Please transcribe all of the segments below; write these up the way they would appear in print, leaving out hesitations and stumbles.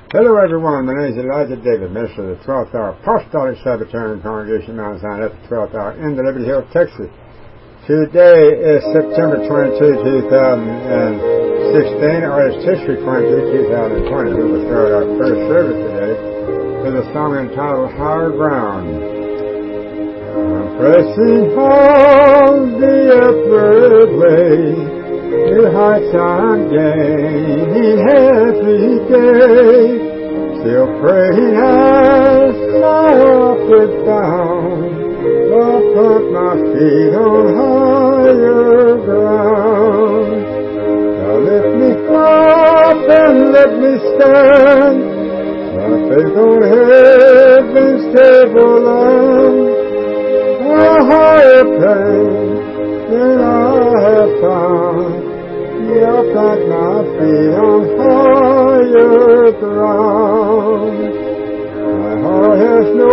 Hello everyone, my name is Elijah David, minister of the 12th Hour Apostolic Sabbatarian Congregation, Mount Zion at the 12th Hour in the Liberty Hill, Texas. Today is September 22, 2016, or it's Tishri 22, 2020. We will start our first service today with a song entitled Higher Ground. I'm pressing on the upward way, new heights I'm gaining every day, still praying as I upward bound, I'll put my feet on higher ground. Now lift me up and let me stand, my faith on heaven's stable land, a higher place than I have found. I'll plant my feet on higher ground. My heart has no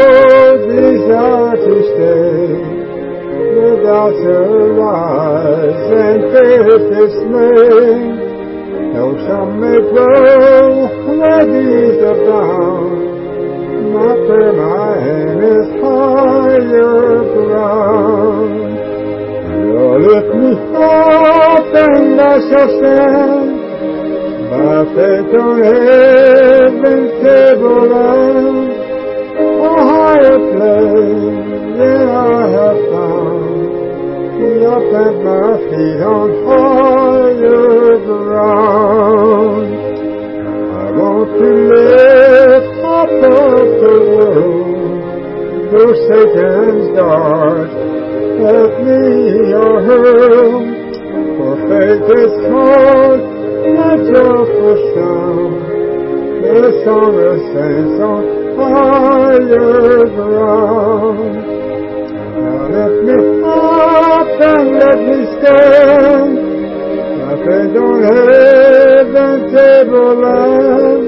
desire to stay, the doubts arise and fear dismay. Though some may grow where these abound, my prayer, my aim is higher ground. Lord, lift me up and I shall stand, by faith on heaven's table land, a higher place than I have found. I'll plant my feet on higher ground. I want to lift up the world, though Satan's darts at me are hurled, for faith is called a joyful sound, the song of saints on higher ground. Now lift me up and let me stand, my faith on heaven's table land,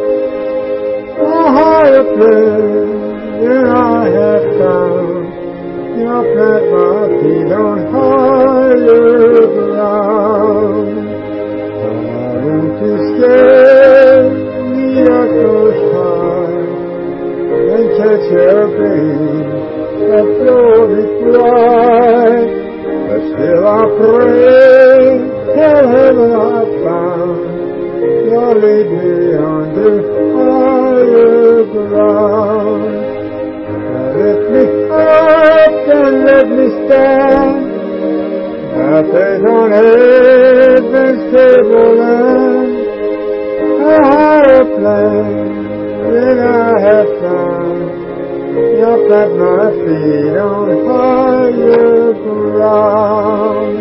a higher place than I have found. I'll plant my feet on higher ground. I want to scale the utmost high and catch a gleam of glory fly. But still I pray till heaven I found, you'll lead me on to higher ground. Lift me up and let me stand, my faith on heaven's table land, a higher place than I have found. I'll plant my feet on higher ground.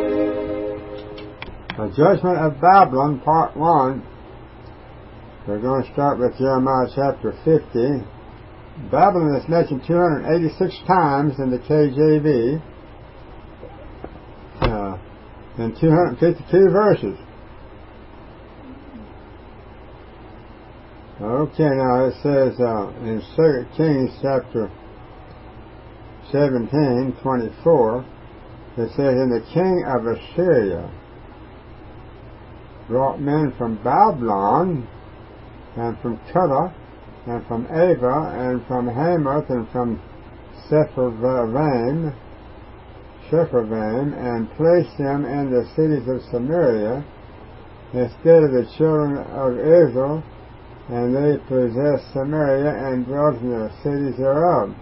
The Judgment of Babylon, Part 1. We're going to start with Jeremiah chapter 50. Babylon is mentioned 286 times in the KJV, in 252 verses. Okay, now it says in 2 Kings chapter 17:24, it says, and the king of Assyria brought men from Babylon and from Cutha, and from Ava, and from Hamath, and from Sepharvaim, and placed them in the cities of Samaria instead of the children of Israel, and they possessed Samaria and dwelt in the cities thereof.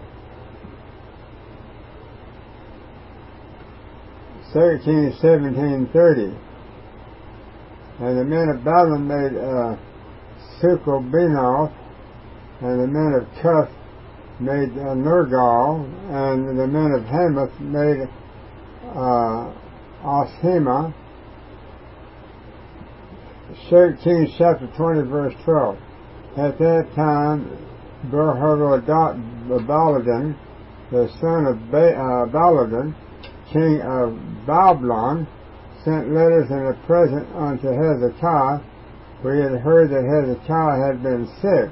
2 Kings 17:30. And the men of Babylon made Succoth-Benoth, and the men of Cuth made Nergal, and the men of Hamath made Oshima. 2 Kings chapter 20 verse 12. At that time Baladan, the son of Baladan, king of Babylon, sent letters and a present unto Hezekiah, for he had heard that Hezekiah had been sick.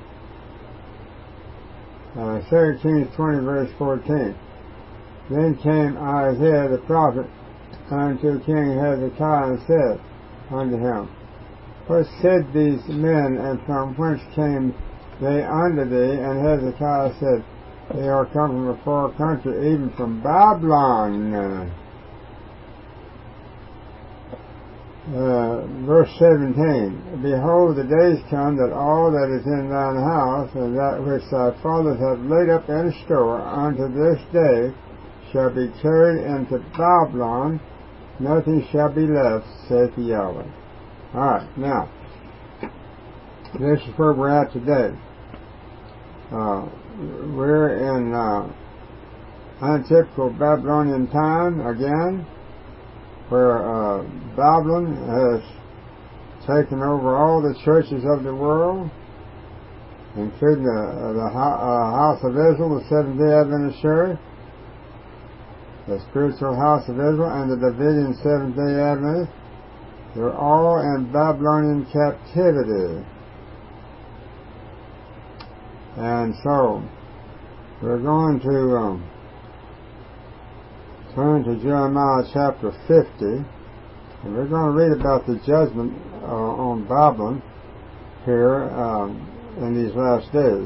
2 Kings 20 verse 14. Then came Isaiah the prophet unto King Hezekiah and said unto him, What said these men, and from whence came they unto thee? And Hezekiah said, They are come from a far country, even from Babylon. Verse 17, Behold, the days come that all that is in thine house, and that which thy fathers have laid up in store unto this day, shall be carried into Babylon, nothing shall be left, saith Yahweh. Alright, now, this is where we're at today. We're in untypical Babylonian time again, where Babylon has taken over all the churches of the world, including the House of Israel, the Seventh-day Adventist Church, the Spiritual House of Israel, and the Davidian Seventh-day Adventist. They're all in Babylonian captivity. And so, we're going to turn to Jeremiah chapter 50, and we're going to read about the judgment on Babylon here in these last days.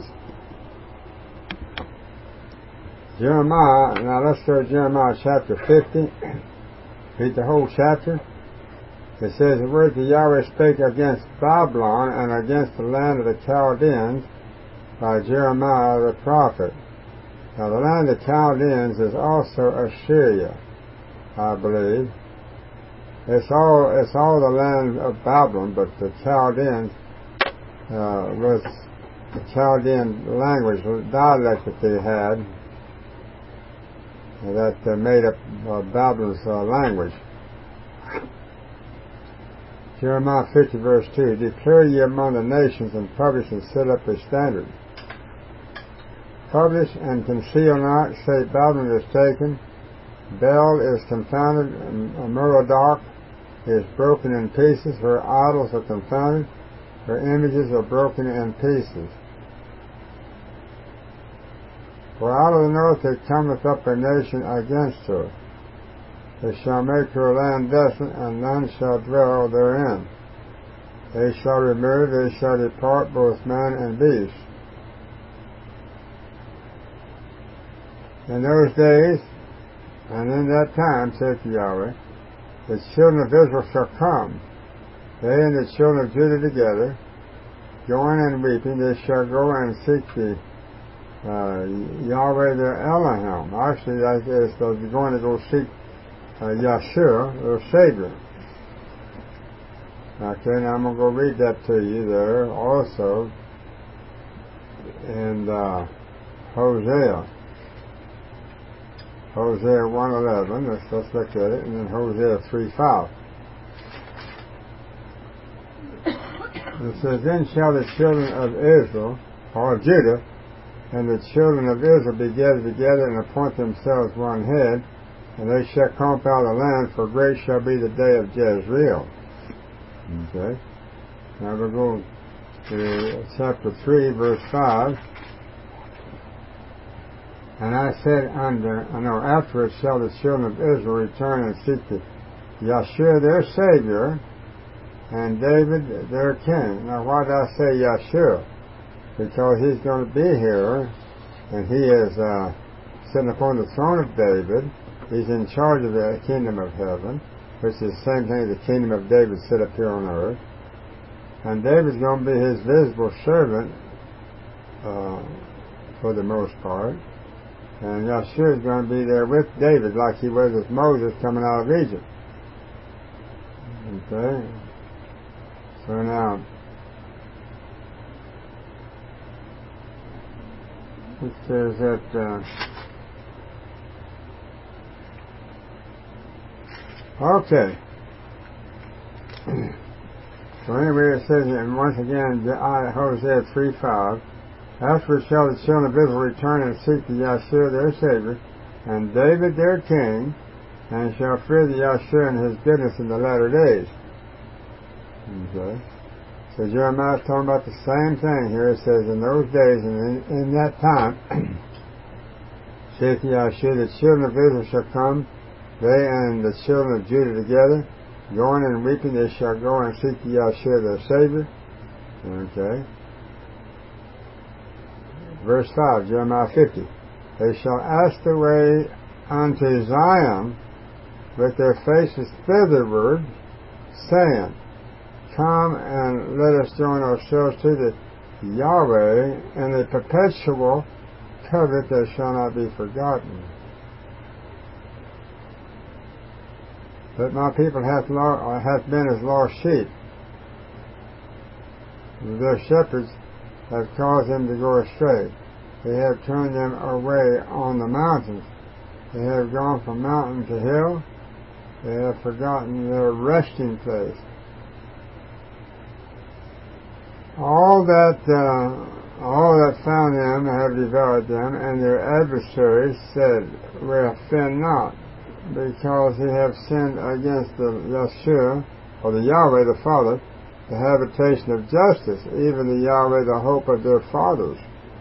Jeremiah, now let's go to Jeremiah chapter 50, read the whole chapter. It says, The words of Yahweh spake against Babylon and against the land of the Chaldeans by Jeremiah the prophet. Now the land of the Chaldeans is also Assyria, I believe. It's all the land of Babylon, but the Chaldeans was the Chaldean language, the dialect that they had, that made up Babylon's language. Jeremiah 50 verse 2, Declare ye among the nations, and publish and set up a standard. Publish and conceal not, say Babylon is taken, Bel is confounded, and Merodach is broken in pieces, her idols are confounded, her images are broken in pieces. For out of the north there cometh up a nation against her. They shall make her land desolate, and none shall dwell therein. They shall remove, they shall depart, both man and beast. In those days, and in that time, saith Yahweh, the children of Israel shall come, they and the children of Judah together, join in weeping, they shall go and seek the Yahweh their Elohim. Actually, that is, they're going to go seek Yahshua, their Savior. Okay, now I'm going to go read that to you there also in Hosea. Hosea 1:11, let's look at it, and then Hosea 3:5. It says, Then shall the children of Israel, or Judah, and the children of Israel be gathered together, and appoint themselves one head, and they shall compass the land, for great shall be the day of Jezreel. Okay. Now we'll go to chapter 3, verse 5. And I said afterwards shall the children of Israel return and seek the Yahshua their Savior, and David their King. Now why did I say Yahshua? Because he's going to be here, and he is sitting upon the throne of David. He's in charge of the kingdom of heaven, which is the same thing as the kingdom of David set up here on earth. And David's going to be his visible servant for the most part. And Yahshua is going to be there with David like he was with Moses coming out of Egypt. Okay? So now, it says that, okay. So anyway, it says, and once again, Hosea 3:5, Afterwards shall the children of Israel return and seek the Yahshua their Savior, and David their King, and shall fear the Yahshua and his goodness in the latter days. Okay. So Jeremiah is talking about the same thing here. It says, in those days and in that time, saith Yahshua, the children of Israel shall come, they and the children of Judah together, Going and weeping, they shall go and seek the Yahshua their Savior. Okay. Verse 5, Jeremiah 50. They shall ask the way unto Zion with their faces thitherward, saying, Come and let us join ourselves to the Yahweh, and a perpetual covenant that shall not be forgotten. But my people hath been as lost sheep. Their shepherds have caused them to go astray. They have turned them away on the mountains. They have gone from mountain to hill. They have forgotten their resting place. All that found them have devoured them, and their adversaries said, Well, sin not, because he have sinned against the Yahshua, or the Yahweh the Father, the habitation of justice, even the Yahweh the hope of their fathers.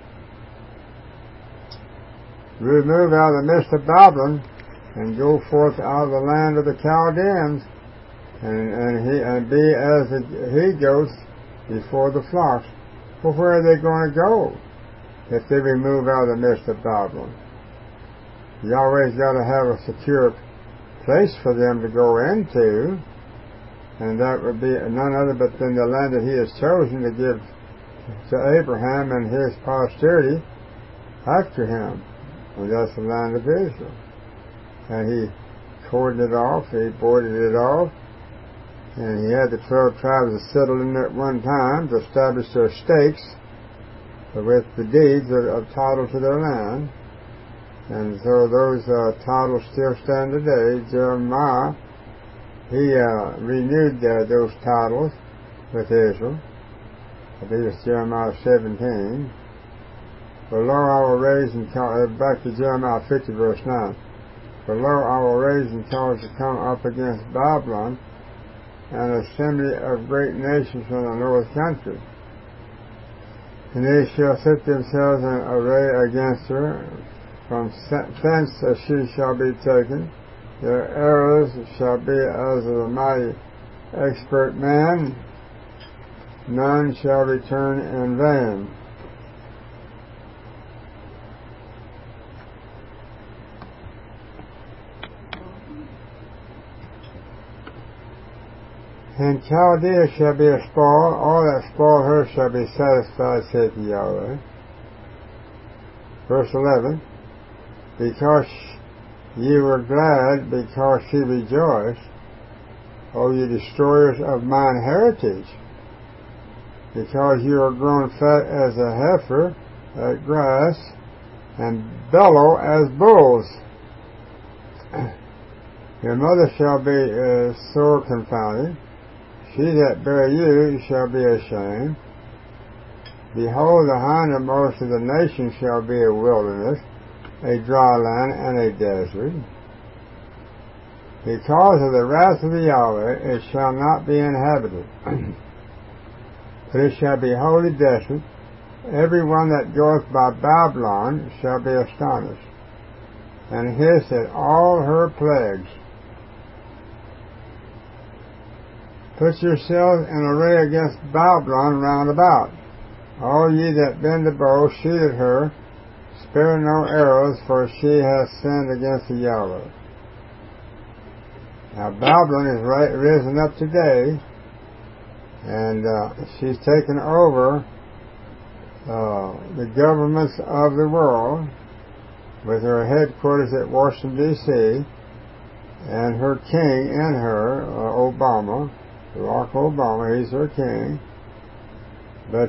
Remove out of the midst of Babylon, and go forth out of the land of the Chaldeans, and be as he goats before the flocks. Well, where are they going to go if they remove out of the midst of Babylon? Yahweh's got to have a secure place for them to go into, and that would be none other but than the land that he has chosen to give to Abraham and his posterity after him. And that's the land of Israel. And he cordoned it off, he boarded it off, and he had the 12 tribes that settled in at one time to establish their stakes with the deeds of title to their land. And so those titles still stand today. Jeremiah, he renewed those titles with Israel. I believe it's Jeremiah 17. For lo, I will raise and back to Jeremiah 50 verse 9. For lo, I will raise and cause to come up against Babylon an assembly of great nations from the north country. And they shall set themselves in array against her. From thence she shall be taken. Their arrows shall be as of a mighty expert man. None shall return in vain. And Chaldea shall be a spoil, all that spoil her shall be satisfied, saith Yahweh. Verse 11, Because ye were glad, because she rejoiced, O ye destroyers of mine heritage, because you are grown fat as a heifer at grass, and bellow as bulls. Your mother shall be sore confounded. She that bare you shall be ashamed. Behold, the hindermost of the nations shall be a wilderness, a dry land, and a desert. Because of the wrath of the Yahweh, it shall not be inhabited, but it shall be wholly desolate. Every one that goeth by Babylon shall be astonished, and hiss at all her plagues. Put yourselves in array against Babylon round about. All ye that bend the bow, shoot at her. Spare no arrows, for she hath sinned against the Yahweh. Now Babylon is risen up today, and she's taken over the governments of the world, with her headquarters at Washington, D.C., and her king in her, Obama, Barack Obama, he's her king. But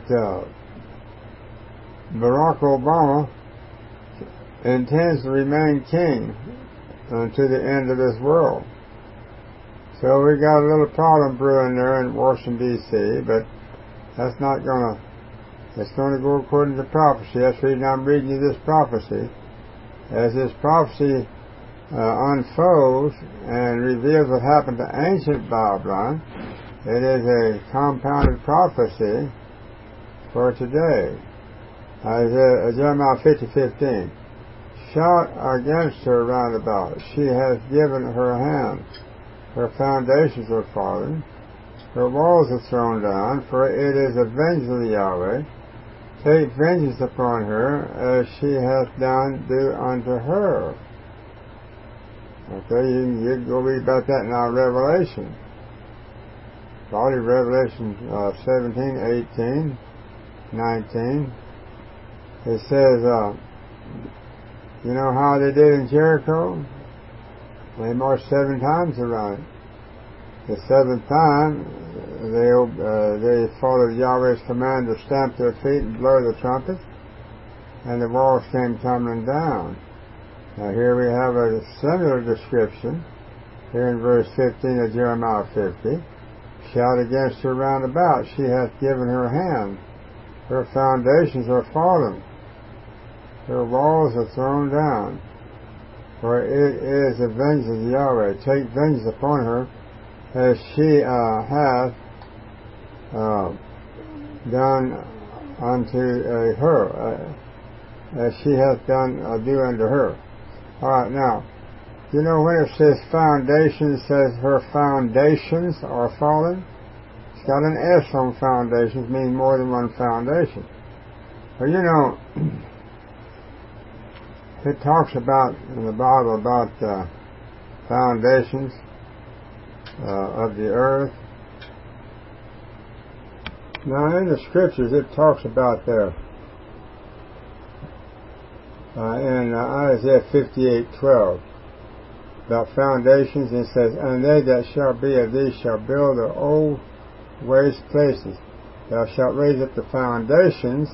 Barack Obama intends to remain king until the end of this world. So we got a little problem brewing there in Washington, D.C., but that's not going to, it's going to go according to prophecy. That's the reason I'm reading you this prophecy. As this prophecy unfolds and reveals what happened to ancient Babylon, it is a compounded prophecy for today. Jeremiah 50:15. Shout against her round about. She has given her hand. her foundations are fallen, her walls are thrown down, for it is avenged of Yahweh. Take vengeance upon her, as she hath done, do unto her. Okay, you can go read about that in our Revelation. Probably Revelation 17, 18, 19. It says, you know how they did in Jericho? They marched 7 times around it. The 7th time, they followed Yahweh's command to stamp their feet and blow the trumpet, and the walls came tumbling down. Now here we have a similar description, here in verse 15 of Jeremiah 50. Shout against her round about, she hath given her hand. Her foundations are fallen, her walls are thrown down. For it is the vengeance of Yahweh. Take vengeance upon her, as she hath done unto her, as she hath done do unto her. All right, now, you know when it says foundation, it says her foundations are fallen. It's got an S on foundations, meaning more than one foundation. Well, you know, it talks about in the Bible about foundations of the earth. Now, in the scriptures, it talks about there in Isaiah 58:12 about foundations. It says, "And they that shall be of thee shall build the old waste places. Thou shalt raise up the foundations,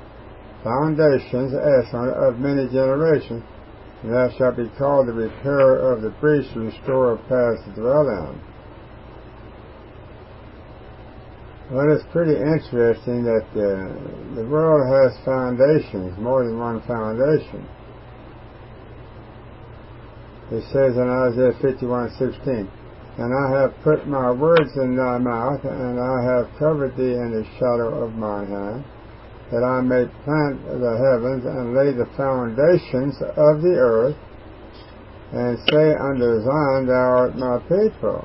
of many generations, and thou shalt be called the repairer of the breach, the restorer of paths to dwell in." Well, it's pretty interesting that the world has foundations, more than one foundation. It says in Isaiah 51:16, "And I have put my words in thy mouth, and I have covered thee in the shadow of my hand, that I may plant the heavens and lay the foundations of the earth, and say unto Zion, thou art my people."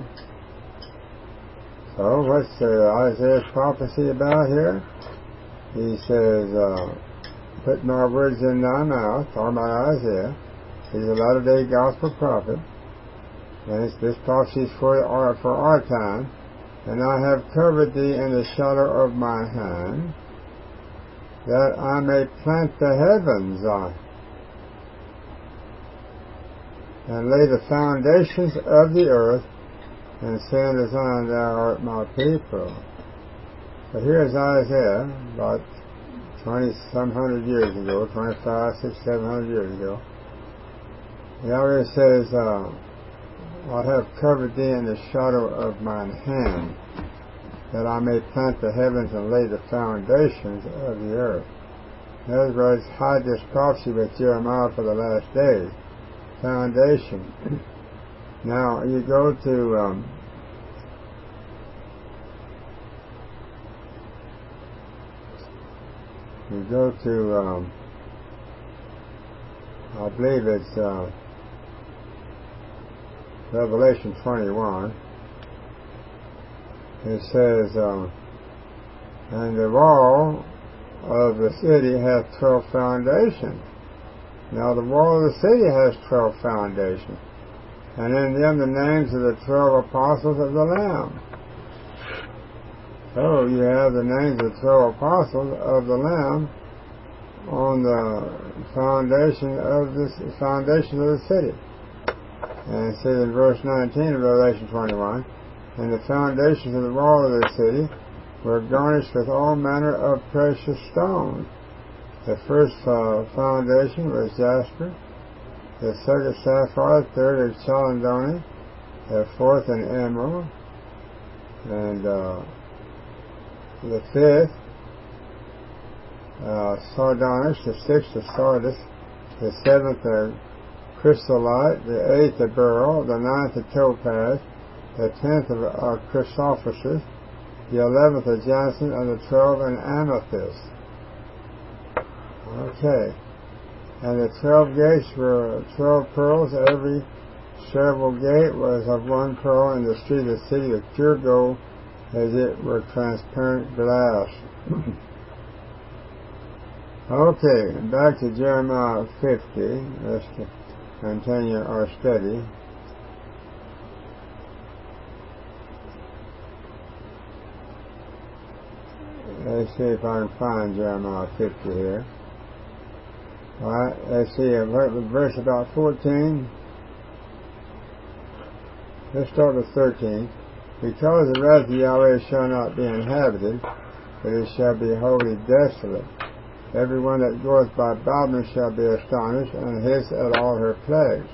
So what's Isaiah's prophecy about here? He says, "Put my words in thy mouth," talking about Isaiah. He's a latter-day gospel prophet. And this prophecy is for our time. "And I have covered thee in the shadow of my hand, that I may plant the heavens and lay the foundations of the earth, and say unto Zion, thou art my people." But here's Isaiah, about 20-some hundred years ago, 25, 600, 700 years ago. Yahweh says, "I have covered thee in the shadow of mine hand, that I may plant the heavens and lay the foundations of the earth." In other words, hide this prophecy with Jeremiah for the last days. Foundation. Now, you go to I believe it's Revelation 21. It says, "And the wall of the city hath 12 foundations." Now, the wall of the city has 12 foundations, and in them the names of the 12 apostles of the Lamb. So you have the names of the 12 apostles of the Lamb on the foundation of the city. And it says in verse 19 of Revelation 21, "And the foundations of the wall of the city were garnished with all manner of precious stones. The first foundation was jasper, the second sapphire, the third is chalcedony, the fourth an emerald, and the fifth sardonyx, the sixth a sardis, the seventh a chrysolite, the eighth a beryl, the ninth a topaz, the 10th a chrysoprasus, the 11th a jacinth, and the 12th an amethyst." Okay. "And the 12 gates were 12 pearls, every Cheval gate was of one pearl, and the street of the city of pure gold, as it were transparent glass. Okay, back to Jeremiah 50. Let's continue our study. Let's see if I can find Jeremiah 50 here. Alright, let's see, verse about 14. Let's start with 13. Because the wrath of Yahweh shall not be inhabited, but it shall be wholly desolate. Every one that goeth by Babylon shall be astonished, and hiss at all her plagues.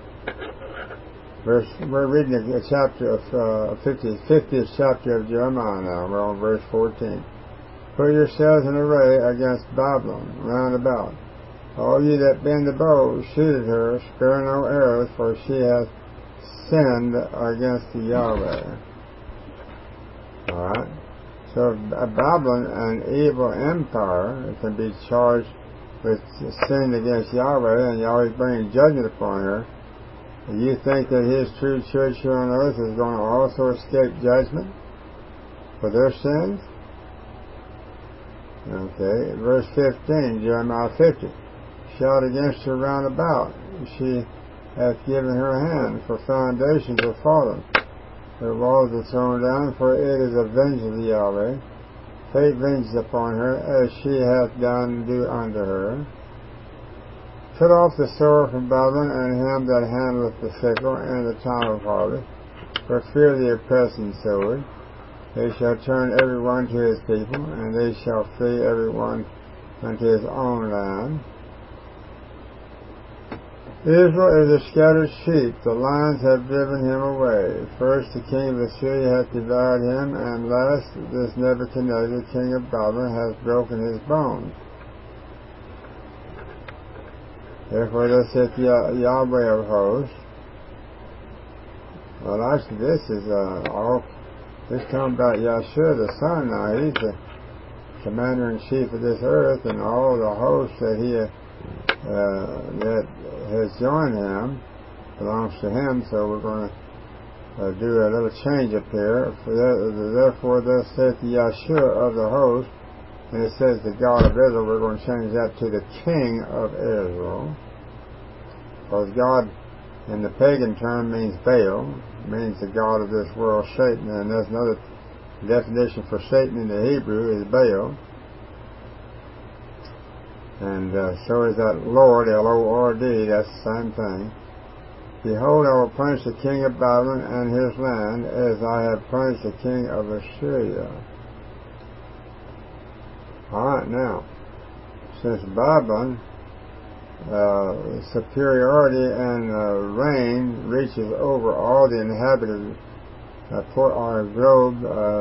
We're reading the chapter of 50th chapter of Jeremiah now. We're on verse 14. Put yourselves in array against Babylon round about. All ye that bend the bow, shoot at her, spare no arrows, for she hath sinned against the Yahweh. Alright. So Babylon, an evil empire, can be charged with sin against Yahweh, and Yahweh's bringing judgment upon her. Do you think that His true church here on earth is going to also escape judgment for their sins? Okay, verse 15, Jeremiah 50. Shout against her round about. She hath given her hand, for foundations are fallen. Her walls are thrown down, for it is a vengeance of the Yahweh. Fate venges upon her, as she hath done do unto her. Cut off the sword from Babylon, and him that handleth the sickle, and the time of harvest. For fear the oppressing sword. They shall turn every one to his people, and they shall flee every one unto his own land. Israel is a scattered sheep, the lions have driven him away. First the king of Assyria hath devoured him, and last this Nebuchadnezzar, king of Babylon, hath broken his bones. Therefore thus saith Yahweh of hosts. Well, actually this is this talking about Yahshua the Son now. He's the commander-in-chief of this earth, and all the hosts that he that has joined him belongs to him. So we're going to do a little change up here. Therefore thus saith Yahshua of the host, and it says the God of Israel. We're going to change that to the King of Israel, because God in the pagan term means Baal, means the god of this world, Satan, and there's another definition for Satan in the Hebrew is Baal. And so is that Lord, L-O-R-D, that's the same thing. Behold, I will punish the king of Babylon and his land, as I have punished the king of Assyria. Alright, now, since Babylon, superiority and reign reaches over all the inhabited our globe,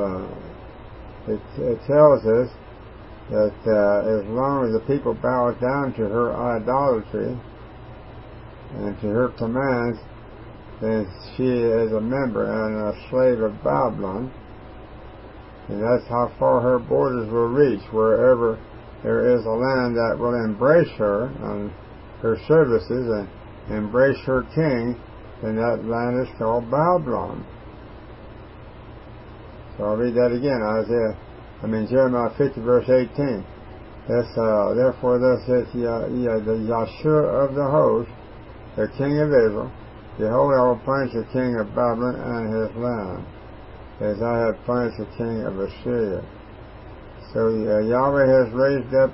it tells us that as long as the people bow down to her idolatry and to her commands, then she is a member and a slave of Babylon, and that's how far her borders will reach. Wherever there is a land that will embrace her and her services and embrace her king, then that land is called Babylon. So I'll read that again. Jeremiah 50 verse 18. Therefore thus saith the Yahshua of the host, the king of Israel, behold, I will punish the king of Babylon and his land, as I have punished the king of Assyria. So Yahweh has raised up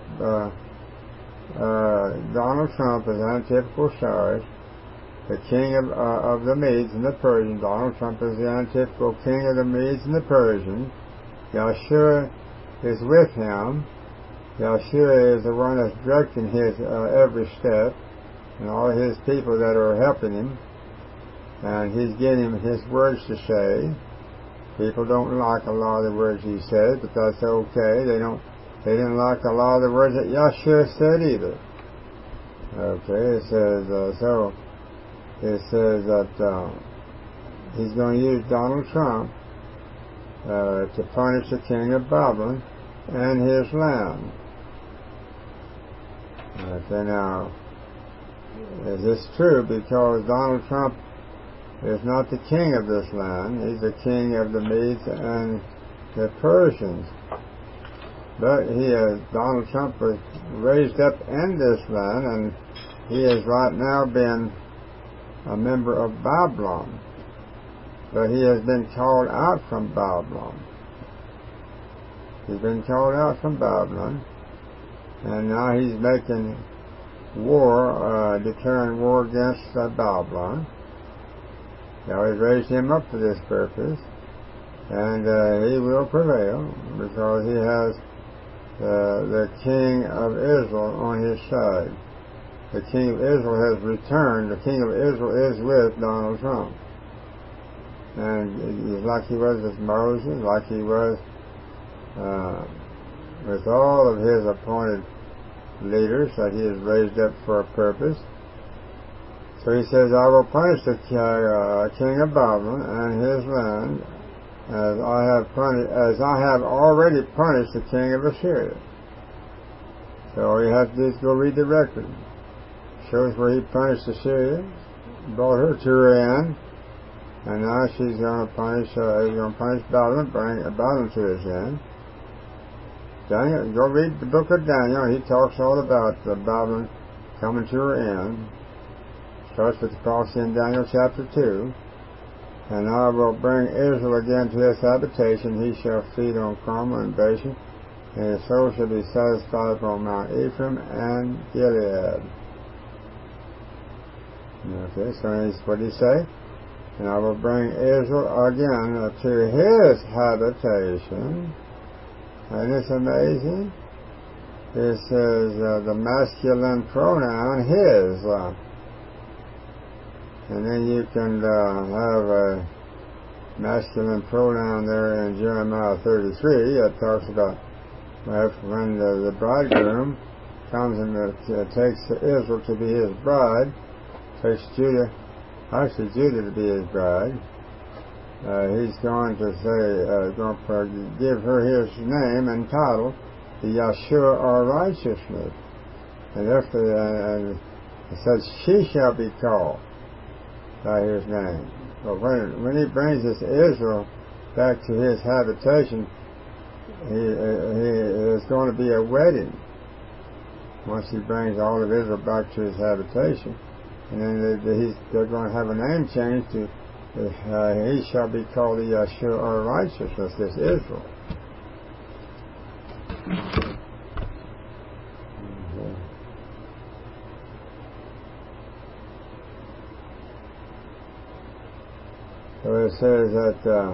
Donald Trump as antithetical size, the king of the Medes and the Persians. Donald Trump is the antithetical king of the Medes and the Persians. Yahshua is with him. Yahshua is the one that's directing his every step, and all his people that are helping him, and he's getting him his words to say. People don't like a lot of the words he says, but that's okay. They didn't like a lot of the words that Yahshua said either. Okay, it says that he's going to use Donald Trump to punish the king of Babylon and his land. Okay, now, is this true? Because Donald Trump is not the king of this land. He's the king of the Medes and the Persians. But Donald Trump was raised up in this land, and he has right now been a member of Babylon. But he has been called out from Babylon. He's been called out from Babylon, and now he's making war, declaring war against Babylon. Now he's raised him up for this purpose, and he will prevail because he has the king of Israel on his side. The king of Israel has returned. The king of Israel is with Donald Trump. And like he was with Moses, like he was with all of his appointed leaders that he has raised up for a purpose. So he says, I will punish the king of Babylon and his land as I have already punished the king of Assyria. So all you have to do is go read the record. Shows where he punished Assyria, brought her to her end, and now he's going to punish Babylon, bring Babylon to his end. Daniel, go read the book of Daniel. He talks all about Babylon coming to her end. Starts with the prophecy in Daniel chapter 2. And I will bring Israel again to his habitation. He shall feed on Carmel and Bashan, and his soul shall be satisfied upon Mount Ephraim and Gilead. Okay, so what did he say? And I will bring Israel again to his habitation. And it's amazing. It says the masculine pronoun his. And then you can have a masculine pronoun there in Jeremiah 33 that talks about when the bridegroom comes and takes Israel to be his bride, takes Judah to be his bride. He's going to say, going to give her his name and title, the Yeshua or righteousness. And therefore, it says, she shall be called by his name. But when he brings this Israel back to his habitation, there's going to be a wedding once he brings all of Israel back to his habitation. And then they're going to have a name change to he shall be called the Yeshua or righteousness, this Israel. So it says that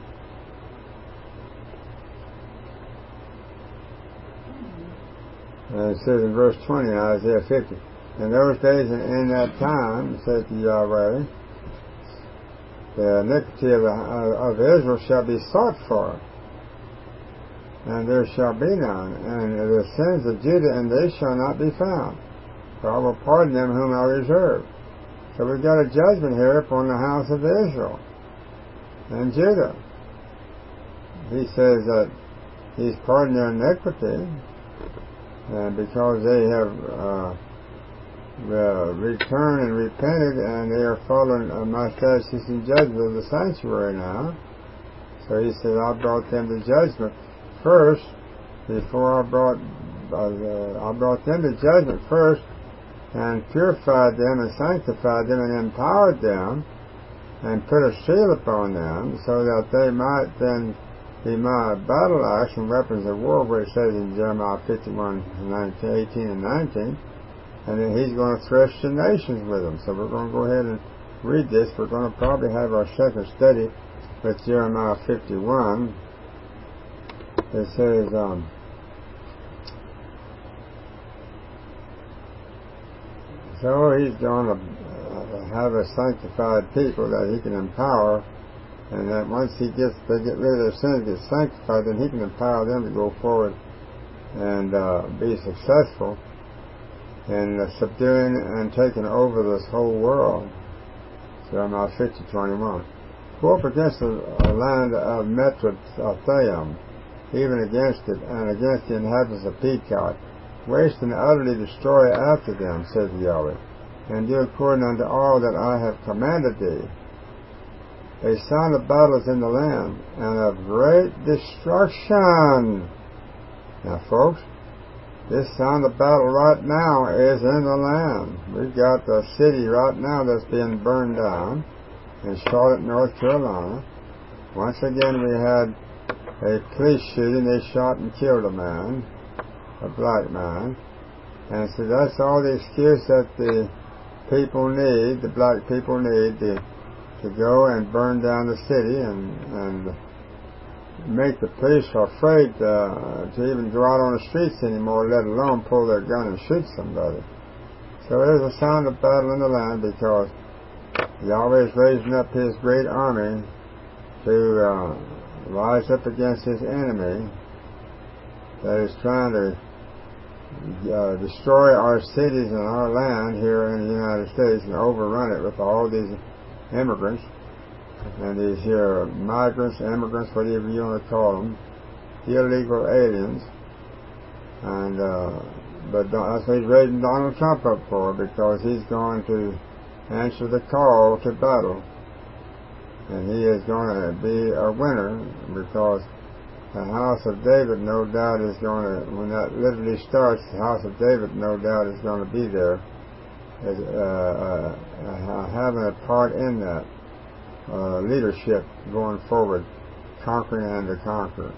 it says in verse 20 in Isaiah 50, in those days and in that time, says Yahweh, the iniquity of Israel shall be sought for, and there shall be none, and the sins of Judah, and they shall not be found. For I will pardon them whom I reserve. So we've got a judgment here upon the house of Israel and Judah. He says that he's pardoned their iniquity, and because they have returned and repented, and they are following my statutes and judgment of the sanctuary now. So he said, I brought them to judgment first, before I brought them to judgment first, and purified them and sanctified them and empowered them, and put a seal upon them, so that they might then be my battle axe and weapons of war, where it says in Jeremiah 51, 18 and 19, and then he's going to thresh the nations with them. So we're going to go ahead and read this. We're going to probably have our second study with Jeremiah 51. It says, so he's going to have a sanctified people that he can empower, and that once they get rid of their sins, get sanctified, then he can empower them to go forward and be successful in subduing and taking over this whole world. Jeremiah 50:21. Go up against the land of Metrothayim, even against it, and against the inhabitants of Pekah. Waste and utterly destroy after them, says Yahweh, and do according unto all that I have commanded thee. a sound of battle is in the land, and of great destruction. Now, folks, this sound of battle right now is in the land. We've got a city right now that's being burned down in Charlotte, North Carolina. Once again, we had a police shooting. They shot and killed a man, a black man. And so that's all the excuse that the people need, the black people need, to go and burn down the city and make the police afraid to even go out on the streets anymore, let alone pull their gun and shoot somebody. So there's a sound of battle in the land because Yahweh is raising up His great army to rise up against His enemy that is trying to destroy our cities and our land here in the United States and overrun it with all these immigrants and these here migrants, immigrants, whatever you want to call them, illegal aliens. And but that's what He's raising Donald Trump up for, because he's going to answer the call to battle, and he is going to be a winner, because the house of David, no doubt, is going to, when that literally starts, the house of David, no doubt, is going to be there, having a part in that leadership going forward, conquering and to conquer.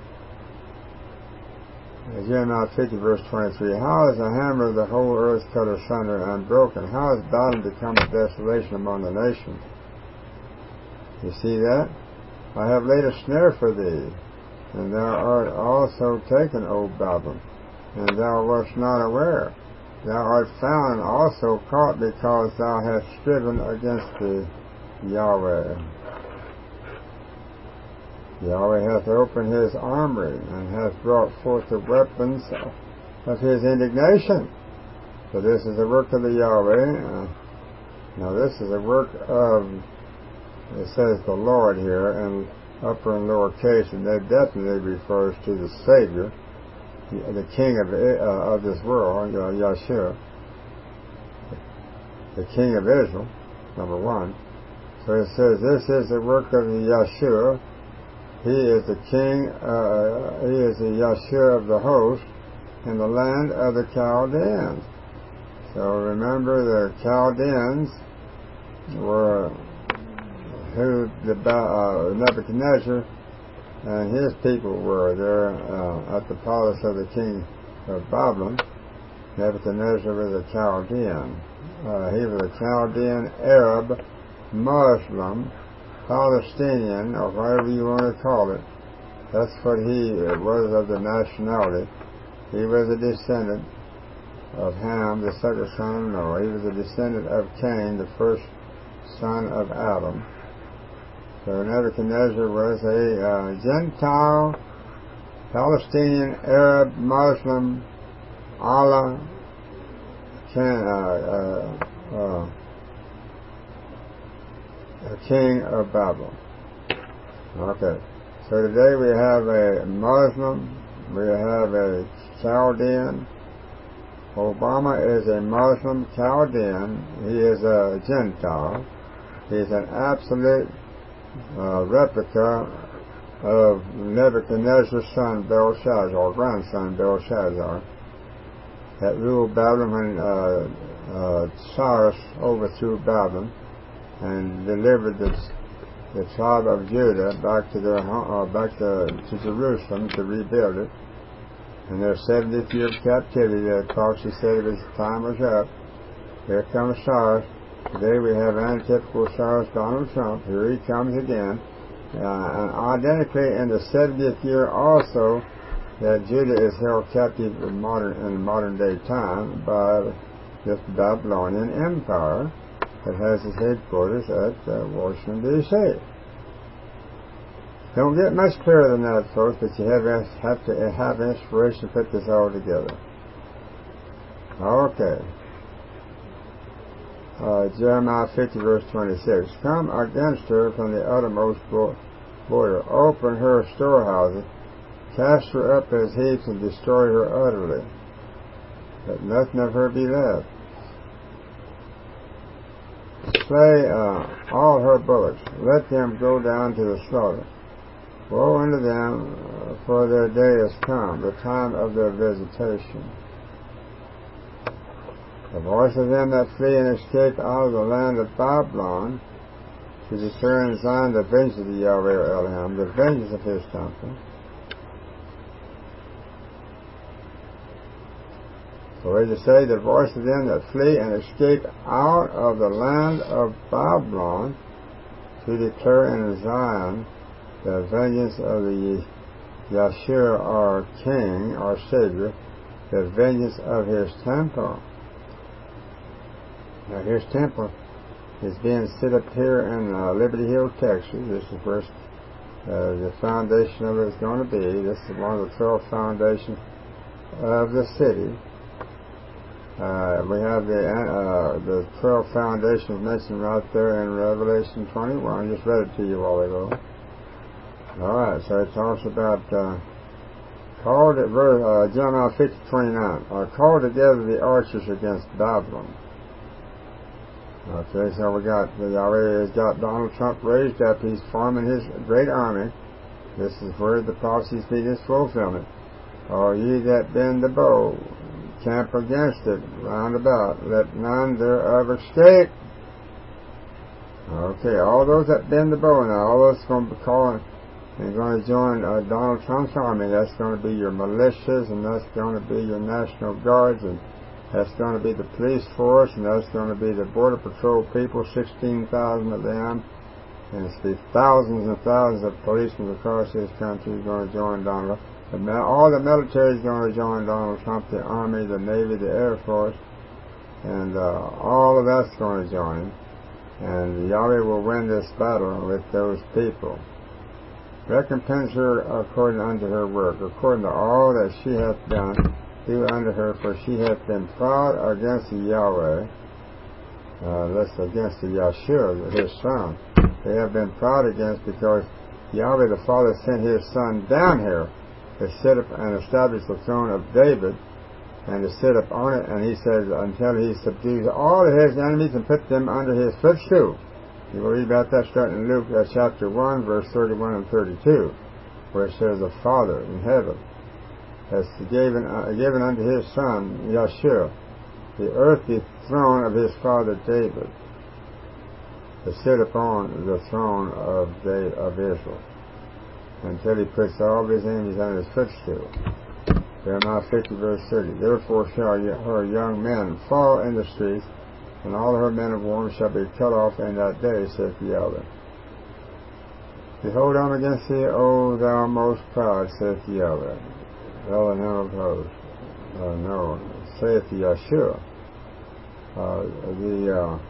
Jeremiah 50, verse 23. How is the hammer of the whole earth cut asunder and broken? How is Babylon become a desolation among the nations? You see that? I have laid a snare for thee, and thou art also taken, O Babylon, and thou wast not aware. Thou art found also caught, because thou hast striven against the Yahweh. Yahweh hath opened His armory, and hath brought forth the weapons of His indignation. So this is the work of the Yahweh. Now this is the work of, it says the Lord here, in upper and lower case, and that definitely refers to the Savior, the King of this world, Yeshua, the King of Israel, number one. So it says, this is the work of the Yeshua. He is the King, He is the Yeshua of the host in the land of the Chaldeans. So remember, the Chaldeans were who Nebuchadnezzar and his people were there at the palace of the king of Babylon. Nebuchadnezzar was a Chaldean. He was a Chaldean, Arab, Muslim, Palestinian, or whatever you want to call it. That's what he was of the nationality. He was a descendant of Ham, the second son of Noah. He was a descendant of Cain, the first son of Adam. So Nebuchadnezzar was a Gentile, Palestinian, Arab, Muslim, Allah, king of Babylon. Okay. So today we have a Muslim, we have a Chaldean. Obama is a Muslim Chaldean. He is a Gentile. He's an absolute replica of Nebuchadnezzar's son Belshazzar, or grandson Belshazzar, that ruled Babylon when Cyrus overthrew Babylon and delivered the tribe of Judah back to Jerusalem to rebuild it. In their 70th year of captivity, the prophecy said his time was up. Here comes Cyrus. Today we have antithetical Cyrus, Donald Trump. Here he comes again. And identically in the 70th year also, that Judah is held captive in modern day time by this Babylonian empire that has its headquarters at Washington, D.C. Don't get much clearer than that, folks, but you have to have inspiration to put this all together. Okay. Jeremiah 50, verse 26. Come against her from the uttermost border. Open her storehouses. Cast her up as heaps and destroy her utterly. Let nothing of her be left. slay all her bullocks. Let them go down to the slaughter. Woe unto them, for their day is come, the time of their visitation. The voice of them that flee and escape out of the land of Babylon, to declare in Zion the vengeance of the Yahweh Elohim, the vengeance of his temple. So as you say, the voice of them that flee and escape out of the land of Babylon, to declare in Zion the vengeance of the Yahshua, our King, our Savior, the vengeance of his temple. Now his temple is being set up here in Liberty Hill, Texas. This is where the foundation of it is going to be. This is one of the 12 foundations of the city. We have the 12 foundations mentioned right there in Revelation 21. I just read it to you a while ago. Alright, so it talks about Jeremiah 50:29. Call together the archers against Babylon. Okay, so we got Yahweh has got Donald Trump raised up. He's forming his great army. This is where the prophecies meet its fulfillment. All ye that bend the bow, camp against it round about. Let none thereof escape. Okay, all those that bend the bow now, all those going to be calling and going to join Donald Trump's army. That's going to be your militias, and that's going to be your National Guards, and that's going to be the police force, and that's going to be the Border Patrol people, 16,000 of them, and it's be thousands and thousands of policemen across this country going to join Donald. All the military is going to join Donald Trump, the Army, the Navy, the Air Force, and all of that's going to join him. And Yahweh will win this battle with those people. Recompense her according unto her work, according to all that she hath done. Do unto her, for she hath been proud against the Yahweh, against the Yahshua, his son. They have been proud against, because Yahweh the Father sent his son down here to sit up and establish the throne of David, and to sit up on it, and he says, until he subdues all of his enemies and put them under his footstool. You will read about that starting in Luke chapter 1, verse 31 and 32, where it says the Father in heaven has given unto his son, Yahshua, the earthly throne of his father David, to sit upon the throne of Israel, until he puts all of his enemies under his footstool. Jeremiah 50, verse 30. Therefore shall her young men fall in the streets, and all her men of war shall be cut off in that day, saith Yahweh. Behold, I am against thee, O thou most proud, saith Yahweh. Elohim of hosts. No, saith Yahshua. The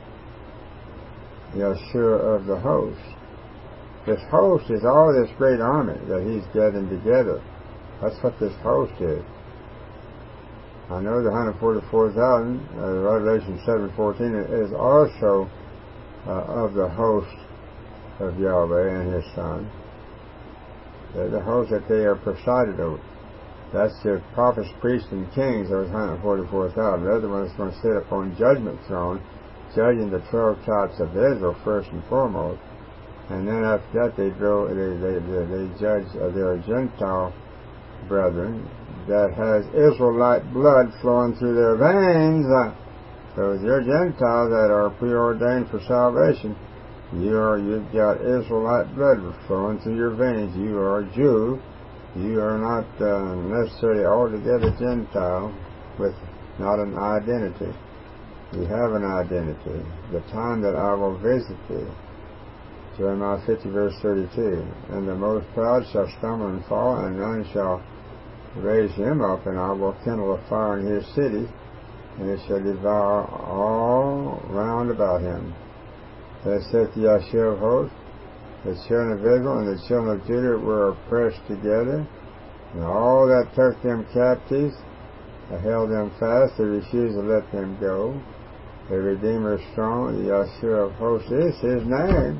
Yahshua of the host. This host is all this great army that he's getting together. That's what this host is. I know the 144,000, Revelation 7:14, is also of the host of Yahweh and his son. They're the host that they are presided over. That's the prophets, priests, and kings, those 144,000. They're the ones going to sit upon judgment throne, judging the 12 tribes of Israel first and foremost. And then after that, they judge their Gentile brethren that has Israelite blood flowing through their veins. So if you're Gentiles that are preordained for salvation, you've got Israelite blood flowing through your veins. You are a Jew. You are not necessarily altogether Gentile with not an identity. You have an identity. The time that I will visit thee. Jeremiah 50, verse 32. And the most proud shall stumble and fall, and none shall raise him up, and I will kindle a fire in his city, and it shall devour all round about him. Thus saith the Yahshua of hosts, the children of Israel and the children of Judah were oppressed together, and all that took them captives, I held them fast, they refused to let them go. The Redeemer is strong, the Yahshua of hosts is his name.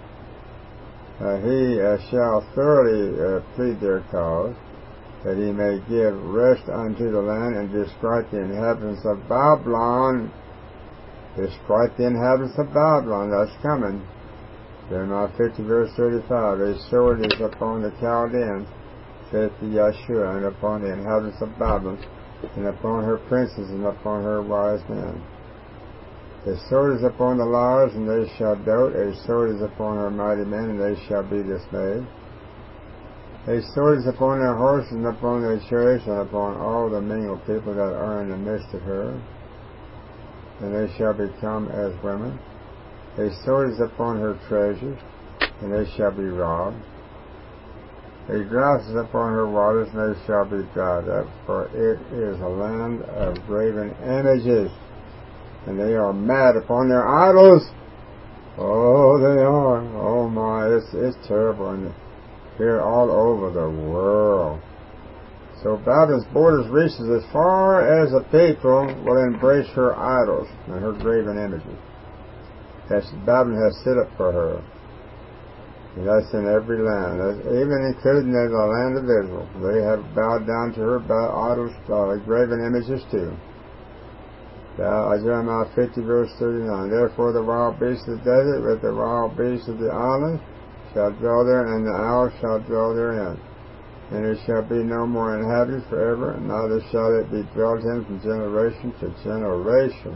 He shall thoroughly plead their cause, that he may give rest unto the land and disquiet the inhabitants of Babylon. to strike the inhabitants of Babylon. That's coming. Jeremiah 50 verse 35. A sword is upon the Chaldeans, saith the Yeshua, and upon the inhabitants of Babylon, and upon her princes, and upon her wise men. A sword is upon the liars, and they shall dote. A sword is upon her mighty men, and they shall be dismayed. A sword is upon their horses, and upon their chariots, and upon all the mingled people that are in the midst of her. And they shall become as women. A sword is upon her treasures, and they shall be robbed. A drought is upon her waters, and they shall be dried up, for it is a land of graven images. And they are mad upon their idols. Oh, they are. Oh my, it's terrible. And here all over the world. So Babylon's borders reaches as far as the people will embrace her idols and her graven images that Babylon has set up for her. And that's in every land, even including the land of Israel. They have bowed down to her idols, graven images too. Jeremiah 50 verse 39. Therefore the wild beasts of the desert with the wild beasts of the islands shall dwell there, and the owl shall dwell therein. And it shall be no more inhabited forever, neither shall it be dwelt in from generation to generation.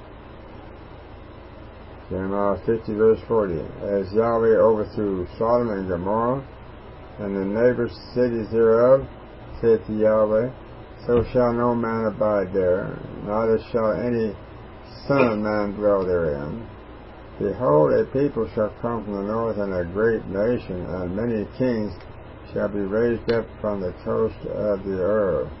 Jeremiah 50 verse 40. As Yahweh overthrew Sodom and Gomorrah, and the neighbor cities thereof, saith Yahweh, so shall no man abide there, neither shall any son of man dwell therein. Behold, a people shall come from the north, and a great nation, and many kings shall be raised up from the coast of the earth.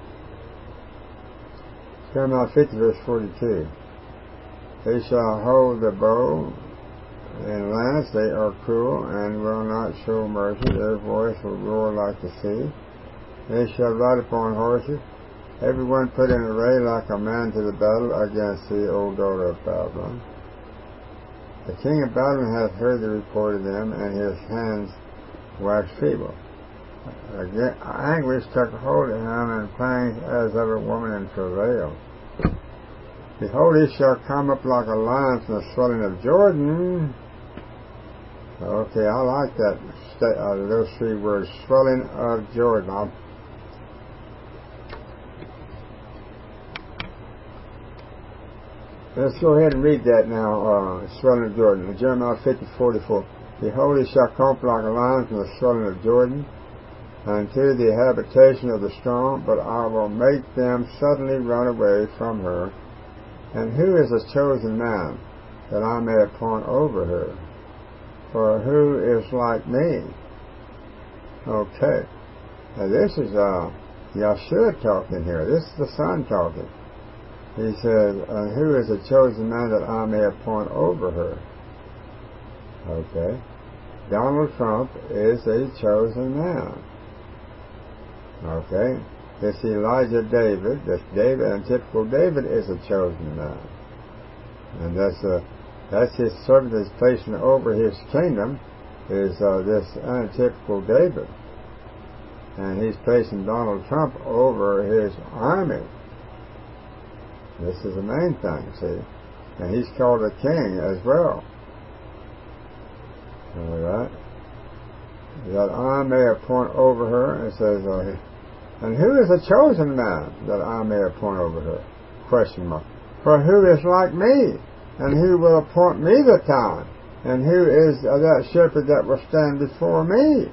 Jeremiah 50 verse 42. They shall hold the bow and lance, they are cruel, and will not show mercy, their voice will roar like the sea. They shall ride upon horses, every one put in array like a man to the battle against the old daughter of Babylon. The king of Babylon hath heard the report of them, and his hands waxed feeble. Anguish took hold of him, and pangs as of a woman in travail. Behold, he shall come up like a lion from the swelling of Jordan. Okay, I like that. Those three words, swelling of Jordan. Let's go ahead and read that now, swelling of Jordan. Jeremiah 50:44. Behold, he shall come up like a lion from the swelling of Jordan, unto the habitation of the strong, but I will make them suddenly run away from her. And who is a chosen man, that I may appoint over her? For who is like me? Okay. Now this is Yeshua talking here. This is the Son talking. He says, who is a chosen man that I may appoint over her? Okay. Donald Trump is a chosen man. Okay. This Elijah David, and typical David is a chosen man. And that's his servant that's placing over his kingdom, is this untypical David. And he's placing Donald Trump over his army. This is the main thing, see. And he's called a king as well. Alright. That I may appoint over her, it says, and who is a chosen man that I may appoint over her? Question mark. For who is like me? And who will appoint me the time? And who is that shepherd that will stand before me?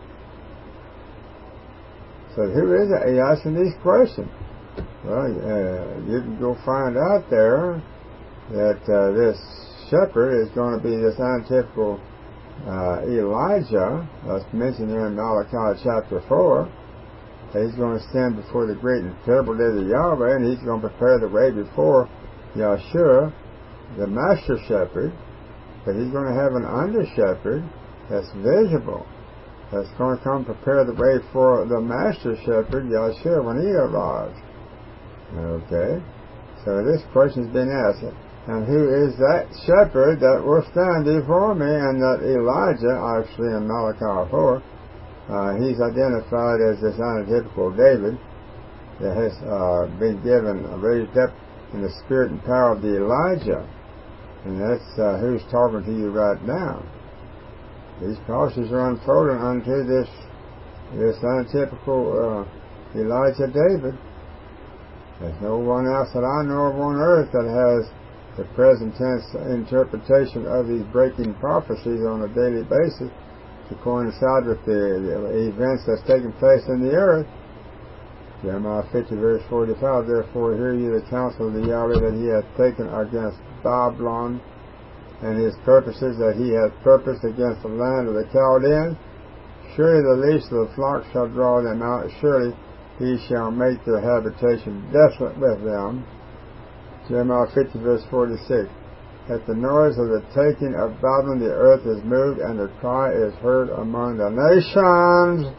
So who is it? He's asking these questions. Well, you can go find out there that this shepherd is going to be this untypical Elijah, that's mentioned here in Malachi chapter 4. He's going to stand before the great and terrible day of Yahweh, and he's going to prepare the way before Yeshua, the master shepherd. But he's going to have an under shepherd that's visible, that's going to come prepare the way for the master shepherd, Yeshua, when he arrives. Okay, so this question's been asked, and who is that shepherd that will stand before me? And that Elijah, actually in Malachi 4, he's identified as this untypical David that has been given, raised up in the spirit and power of the Elijah. And that's who's talking to you right now. These prophecies are unfolding unto this untypical Elijah David. There's no one else that I know of on earth that has the present tense interpretation of these breaking prophecies on a daily basis to coincide with the events that's taking place in the earth. Jeremiah 50 verse 45, therefore hear ye the counsel of the Yahweh that he hath taken against Babylon, and his purposes that he hath purposed against the land of the Chaldeans. Surely the least of the flock shall draw them out, surely he shall make their habitation desolate with them. Jeremiah 50 verse 46, at the noise of the taking of Babylon the earth is moved, and the cry is heard among the nations.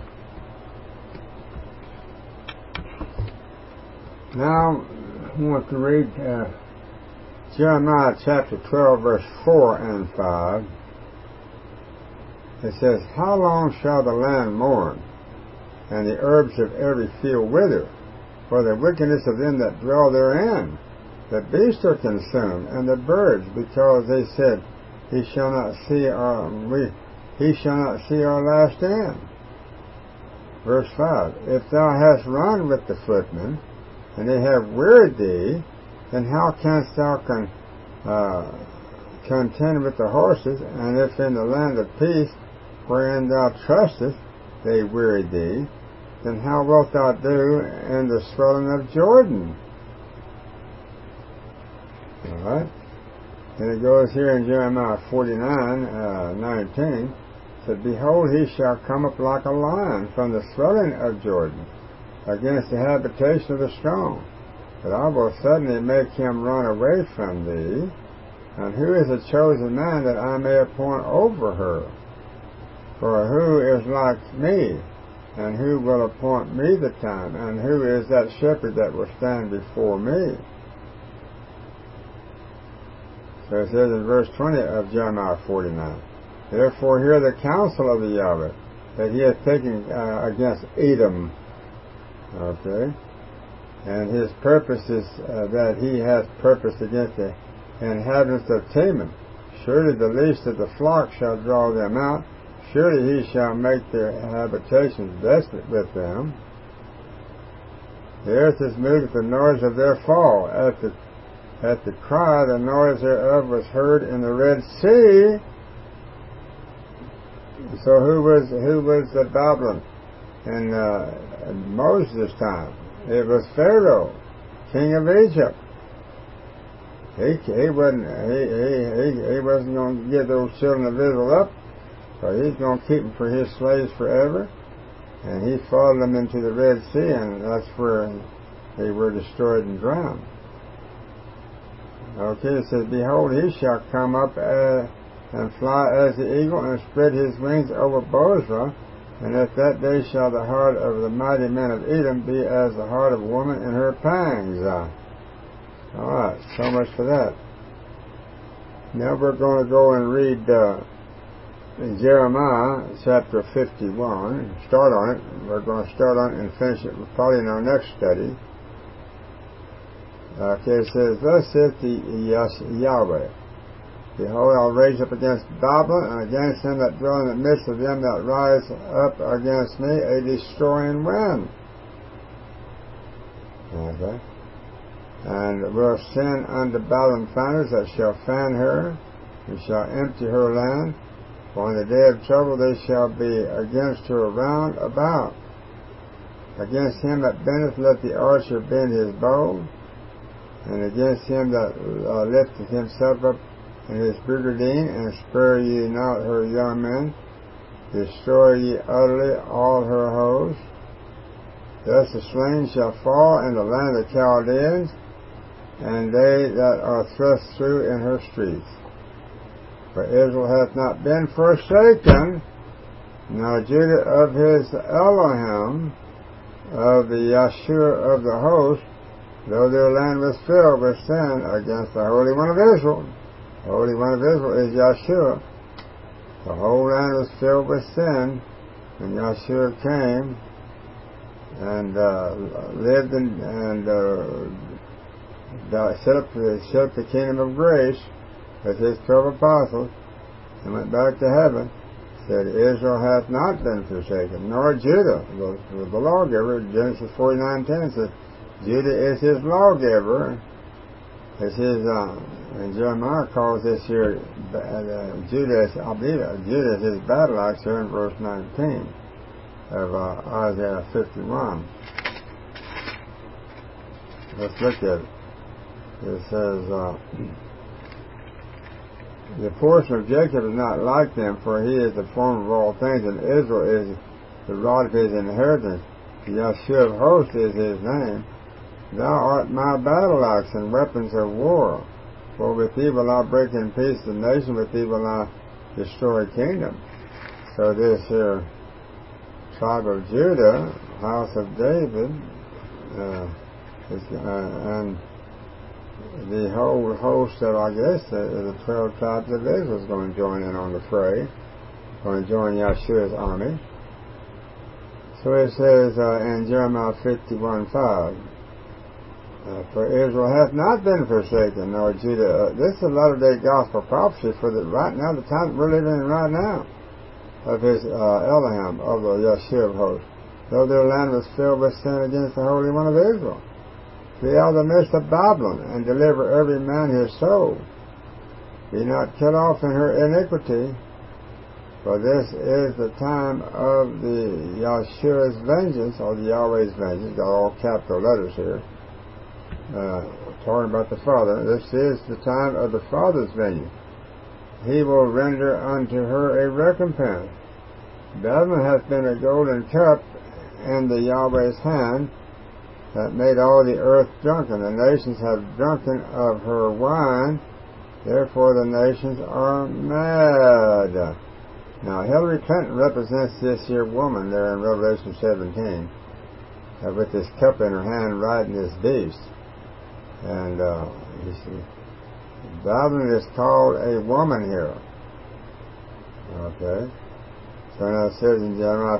Now, I want to read Jeremiah chapter 12, verse 4 and 5. It says, how long shall the land mourn, and the herbs of every field wither, for the wickedness of them that dwell therein? The beasts are consumed, and the birds, because they said, he shall not see our last end. Verse 5, if thou hast run with the footmen, and they have wearied thee, then how canst thou contend with the horses? And if in the land of peace, wherein thou trustest, they wearied thee, then how wilt thou do in the swelling of Jordan? Alright. And it goes here in Jeremiah 49:19, said, behold, he shall come up like a lion from the swelling of Jordan, against the habitation of the strong. But I will suddenly make him run away from thee. And who is a chosen man that I may appoint over her? For who is like me? And who will appoint me the time? And who is that shepherd that will stand before me? So it says in verse 20 of Jeremiah 49, therefore hear the counsel of the Yahweh that he hath taken against Edom. Okay, and his purpose is that he hath purposed against the inhabitants of Teman. Surely the least of the flock shall draw them out. Surely he shall make their habitations desolate with them. The earth is moved at the noise of their fall. At the cry, the noise thereof was heard in the Red Sea. So who was the Babylon in Moses' time? It was Pharaoh, king of Egypt. He wasn't going to give those children of Israel up, so he's going to keep them for his slaves forever. And he followed them into the Red Sea, and that's where they were destroyed and drowned. Okay, it says, behold, he shall come up and fly as the eagle, and spread his wings over Bozrah. And at that day shall the heart of the mighty men of Edom be as the heart of a woman in her pangs. Alright, so much for that. Now we're going to go and read in Jeremiah chapter 51. Start on it. We're going to start on it and finish it probably in our next study. Okay, it says, thus saith the Yahweh, behold, I'll raise up against Babylon, and against him that dwell in the midst of them that rise up against me, a destroying wind. Okay. And will send unto Babylon fanners that shall fan her, and shall empty her land. For in the day of trouble they shall be against her round about. Against him that bendeth, let the archer bend his bow, and against him that lifteth himself up in his brigandine, and spare ye not her young men, destroy ye utterly all her hosts. Thus the slain shall fall in the land of the Chaldeans, and they that are thrust through in her streets. For Israel hath not been forsaken, nor Judah of his Elohim, of the Yahshua of the host, though their land was filled with sin against the Holy One of Israel. The Holy One of Israel is Yahshua. The whole land was filled with sin, and Yahshua came and lived and set up the kingdom of grace with his 12 apostles and went back to heaven, said, Israel hath not been forsaken, nor Judah, the lawgiver. Genesis 49:10 says, Judah is his lawgiver. It's his, and Jeremiah calls this here, Judah is his battle axe here in verse 19 of Isaiah 51. Let's look at it. It says, the portion of Jacob is not like them, for he is the form of all things, and Israel is the rod of his inheritance. Yahshua of hosts is his name. Thou art my battle axe and weapons of war. For with thee will I break in peace the nation, with thee will I destroy kingdom. So this here tribe of Judah, house of David, and the whole host of, I guess, the 12 tribes of Israel is going to join in on the fray, going to join Yahshua's army. So it says in Jeremiah 51:5, for Israel hath not been forsaken, nor Judah. This is a latter-day gospel prophecy for right now, the time we're living in right now, of his Elohim, of the Yahshua of hosts. Though their land was filled with sin against the Holy One of Israel. Flee out of the midst of Babylon, and deliver every man his soul. Be not cut off in her iniquity, for this is the time of the Yahshua's vengeance, or the Yahweh's vengeance, got all capital letters here, talking about the Father. This is the time of the Father's vengeance. He will render unto her a recompense. Babylon hath been a golden cup in the Yahweh's hand, that made all the earth drunken. The nations have drunken of her wine, therefore the nations are mad. Now Hillary Clinton represents this here woman there in Revelation 17, with this cup in her hand riding this beast. And you see, Babylon is called a woman here. Okay. So now it says in Jeremiah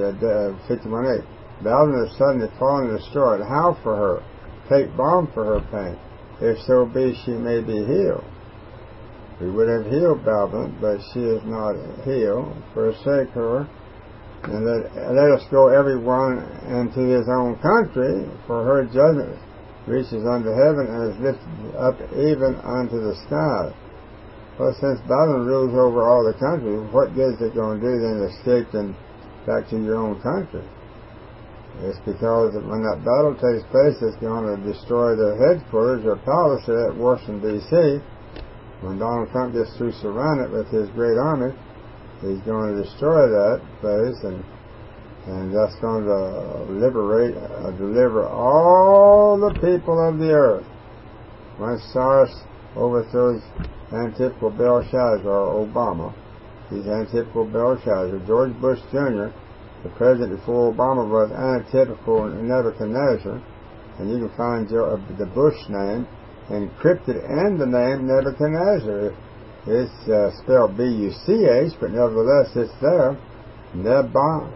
51:8, Babylon is suddenly fallen and destroyed. How for her? Take balm for her pain, if so be she may be healed. We would have healed Babylon, but she is not healed. Forsake her, and let us go every one into his own country, for her judgment reaches unto heaven and is lifted up even unto the sky. Well, since Babylon rules over all the country, what good is it going to do then to escape back to your own country? It's because when that battle takes place, it's going to destroy their headquarters or palace at Washington, D.C. When Donald Trump gets through surrounded with his great army, he's going to destroy that place, and that's going to deliver all the people of the earth. Once Cyrus overthrows Antipal Belshazzar, or Obama, he's Antipal Belshazzar. George Bush Jr., the president before Obama, was Antipal Nebuchadnezzar, and you can find the Bush name encrypted in the name Nebuchadnezzar. It's spelled B-U-C-H, but nevertheless it's there. Neb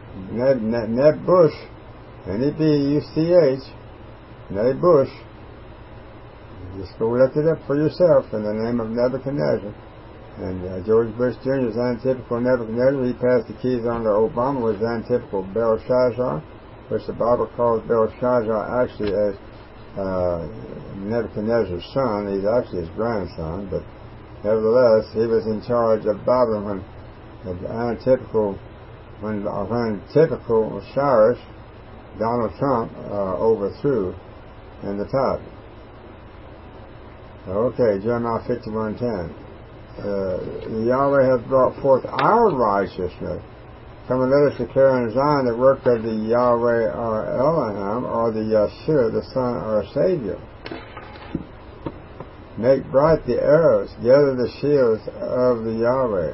Bush, N-E-B-U-C-H, Neb Bush. Just go look it up for yourself in the name of Nebuchadnezzar. And George Bush Jr. is Antipal Nebuchadnezzar. He passed the keys on to Obama, was Antipal Belshazzar, which the Bible calls Belshazzar actually as Nebuchadnezzar's son. He's actually his grandson, but nevertheless, he was in charge of Babylon when typical Cyrus, Donald Trump, overthrew in the top. Okay, Jeremiah 51:10. Yahweh hath brought forth our righteousness. Come and let us declare in Zion the work of the Yahweh our Elohim, or the Yahshua, the Son, our Savior. Make bright the arrows, gather the shields of the Yahweh.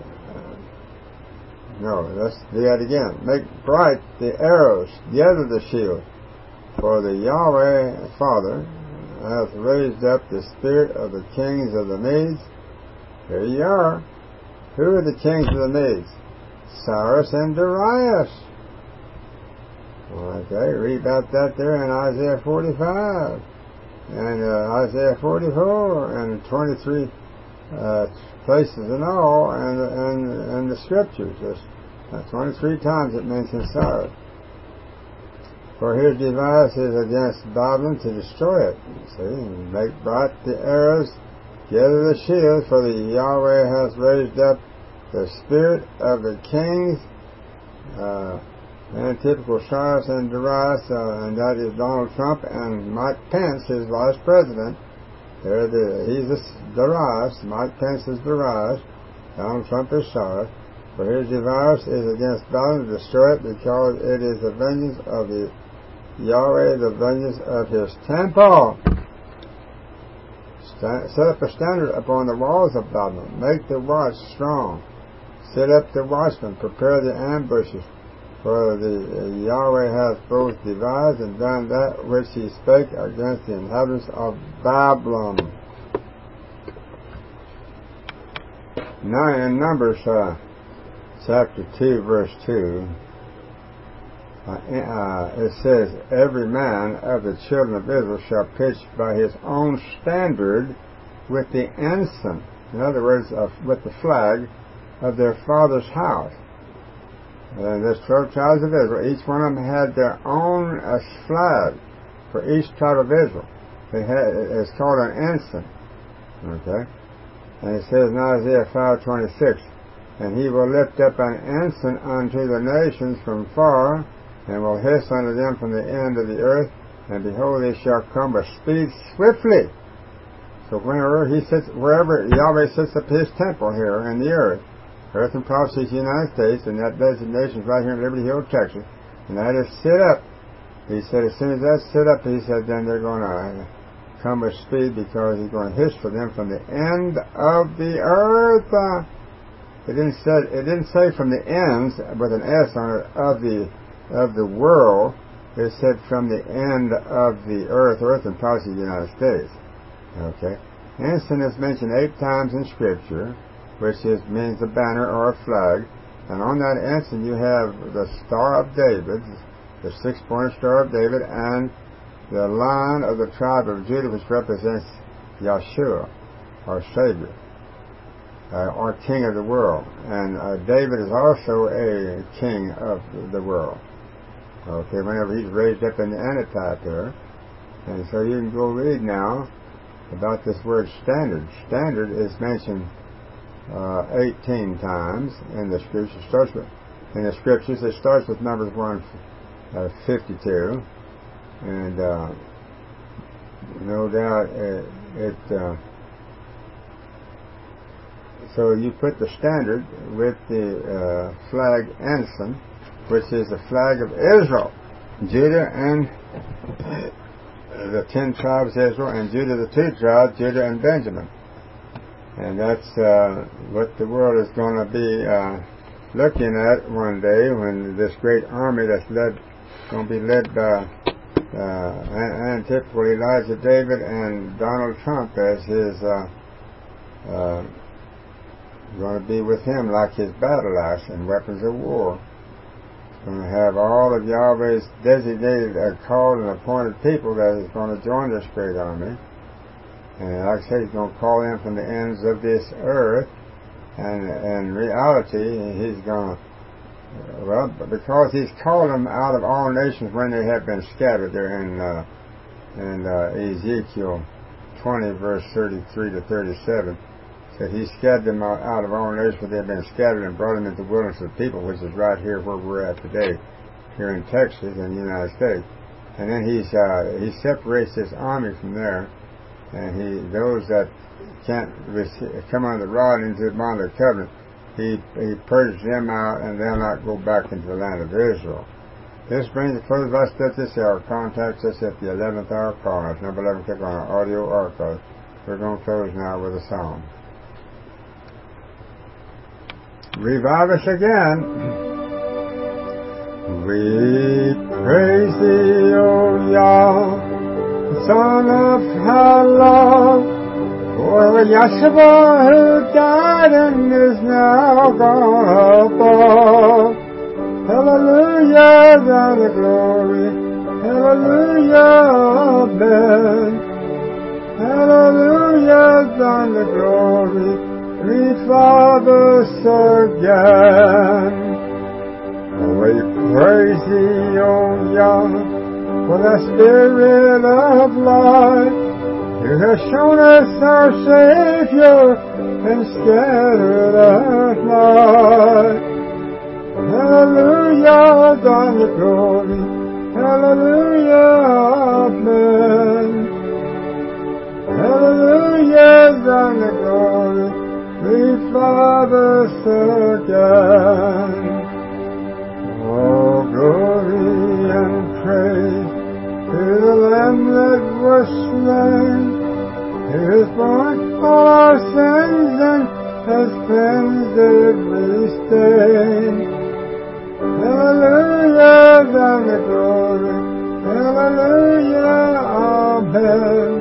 No, let's do that again. Make bright the arrows, gather the shield. For the Yahweh Father hath raised up the spirit of the kings of the Medes. Here you are. Who are the kings of the Medes? Cyrus and Darius. Okay, read about that there in Isaiah 45. and Isaiah 44, and 23 places in all, and the scriptures. There's 23 times it mentions sorrow. For his device is against Babylon to destroy it. See, and make bright the arrows, gather the shields, for the Yahweh has raised up the spirit of the kings, Antipater, Cyrus, and Darius, and that is Donald Trump, and Mike Pence, his vice president. He's Darius, Mike Pence is Darius, Donald Trump is Cyrus. For his device is against Babylon to destroy it, because it is the vengeance of the Yahweh, the vengeance of his temple. Set up a standard upon the walls of Babylon. Make the watch strong. Set up the watchmen. Prepare the ambushes. For the Yahweh has both devised and done that which he spake against the inhabitants of Babylon. Now in Numbers chapter 2, verse 2, it says, every man of the children of Israel shall pitch by his own standard with the ensign, in other words, with the flag of their father's house. And there's 12 tribes of Israel. Each one of them had their own flag for each tribe of Israel. It's called an ensign. Okay? And it says in Isaiah 5:26, and he will lift up an ensign unto the nations from far, and will hiss unto them from the end of the earth, and behold, they shall come with speed swiftly. So wherever Yahweh sets up his temple here in the earth and Prophecies, the United States, and that designation is right here in Liberty Hill, Texas, and that is set up. He said as soon as that's set up, he said then they're going to come with speed, because he's going to hiss for them from the end of the earth. It didn't say from the ends with an S on it of the world. It said from the end of the earth and Prophecies of the United States. Okay. Ensign is mentioned 8 times in Scripture, which means a banner or a flag. And on that ensign you have the Star of David, the 6-pointed Star of David, and the Lion of the tribe of Judah, which represents Yeshua, our Savior, or King of the world. And David is also a king of the world. Okay, whenever he's raised up in the antitype there. And so you can go read now about this word standard. Standard is mentioned 18 times in the Scriptures. It starts with Numbers 1:52, and no doubt so you put the standard with the flag ensign, which is the flag of Israel, Judah, and the 10 tribes Israel, and Judah the 2 tribes, Judah and Benjamin. And that's what the world is going to be looking at one day, when this great army that's going to be led by Antipater, Elijah David, and Donald Trump as his going to be with him like his battle axe and weapons of war. He's going to have all of Yahweh's designated, called, and appointed people that is going to join this great army. And like I say, he's going to call in from the ends of this earth. And in reality, he's going to, because he's called them out of all nations when they have been scattered. There in Ezekiel 20, verse 33 to 37. Said he scattered them out of all nations when they have been scattered, and brought them into the wilderness of people, which is right here where we're at today, here in Texas in the United States. And then he separates this army from there. And those that can't come under the rod into the bond of the covenant, he purges them out, and they'll not go back into the land of Israel. This brings the close of our study this hour. Contact us at the 11th hour call. That's number 11. Click on our audio archive. We're going to close now with a song. Revive us again. We praise thee, O Yah, Son of Allah, for Yeshua who died and is now gone above. Hallelujah, thou the glory. Hallelujah, amen. and the glory, revive us again. We praise thee, O Yahweh, for the Spirit of life. You have shown us our Savior and scattered us light. Hallelujah, thine the glory. Hallelujah, amen. Hallelujah, thine the glory. Revive us again. Oh, glory and praise to the Lamb that was slain. He was born all our sins and has cleansed every stain. Hallelujah, thine the glory. Hallelujah, amen.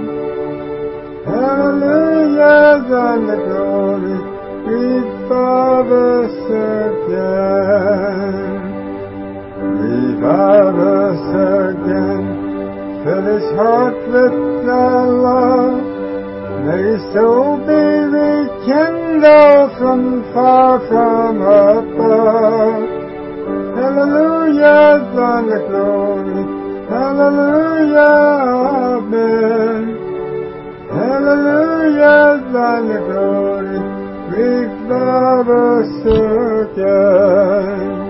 Hallelujah, thine the glory. Revive us again. Revive us again. Fill his heart with thy love. May his soul be rekindled from far from above. Hallelujah, thine the glory. Hallelujah, amen. Hallelujah, thine the glory. Revive us again.